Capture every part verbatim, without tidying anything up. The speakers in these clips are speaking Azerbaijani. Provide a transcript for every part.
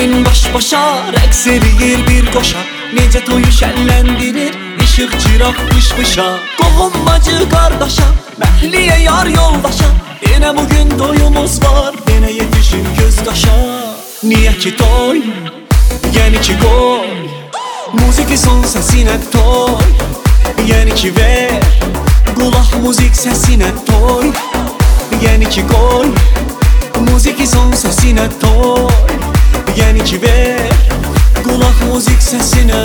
gelin baş başa, rəqs eləyir bir qoşa. Necə toyu şənləndirir, işıq çıraq fış-fışa. Qohum bacı qardaşa, məhliyə yar yoldaşa. Yenə bugün toyumuz var, yenə yetişin göz qaşa. Niyə ki toy, yəni ki qoy, muziki son səsinə toy. Yəni ki ver, qulaq muzik səsinə toy. Yəni ki qoy, muziki son səsinə toy. Yəni ki ver, qulaq muzik səsinə.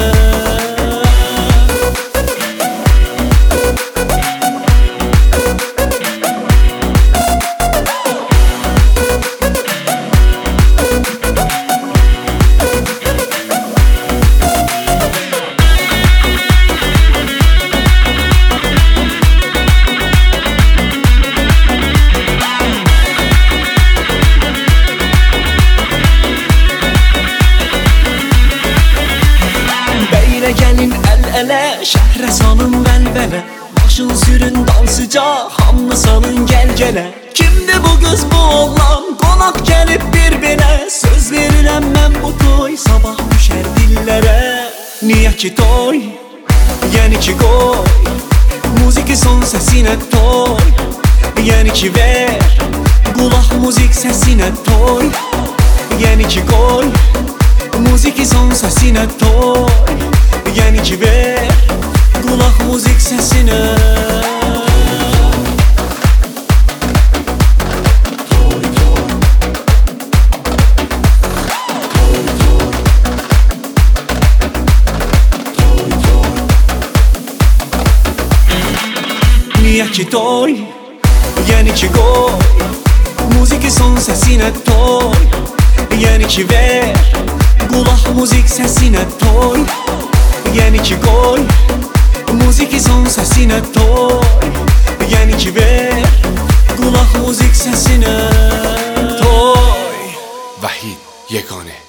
Gəlin əl-ələ, şəhrə salın vəlvələ. Başın sürün dansıca, hamını salın gəl-gələ. Kimdir bu qız bu oğlan, qonaq gəlib bir belə. Söz verirəm mən bu toy, sabah düşər dillərə. Niyə ki toy, yəni ki qoy, muziki son səsinə toy. Yəni ki ver, qulaq muzik səsinə toy. Yəni ki qoy, muziki son səsinə toy. Yəni ki ver, qulaq muzik səsinə. Niyə ki toy, yəni ki qoy, muziki son səsinə toy. Yəni ki ver, qulaq muzik səsinə toy. Yəni ki qoy, muziki son səsinə toy. Yəni ki ver, qulaq muzik səsinə toy. Vahid Yegane.